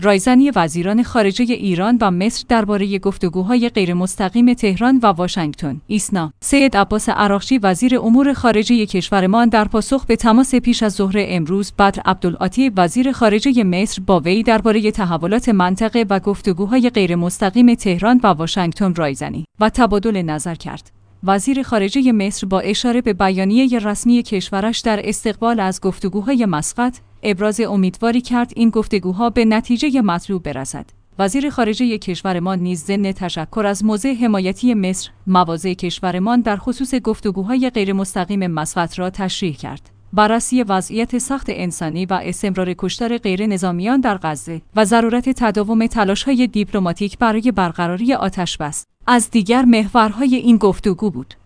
رایزنی وزیران خارجه ایران و مصر درباره گفتگوهای غیرمستقیم تهران و واشنگتن. ایسنا. سید عباس عراقچی وزیر امور خارجه کشورمان در پاسخ به تماس پیش از ظهر امروز بدر عبدالعاطی وزیر خارجه مصر با وی درباره تحولات منطقه و گفتگوهای غیرمستقیم تهران و واشنگتن رایزنی و تبادل نظر کرد. وزیر خارجه مصر با اشاره به بیانیه رسمی کشورش در استقبال از گفتگوهای مسقط ابراز امیدواری کرد این گفتگوها به نتیجه مطلوب برسد. وزیر خارجه کشورمان نیز ضمن تشکر از موضع حمایتی مصر، مواضع کشورمان در خصوص گفتگوهای غیرمستقیم مسقط را تشریح کرد. بررسی وضعیت سخت انسانی و استمرار کشتار غیر نظامیان در غزه و ضرورت تداوم تلاش‌های دیپلماتیک برای برقراری آتش‌بس از دیگر محورهای این گفتگو بود.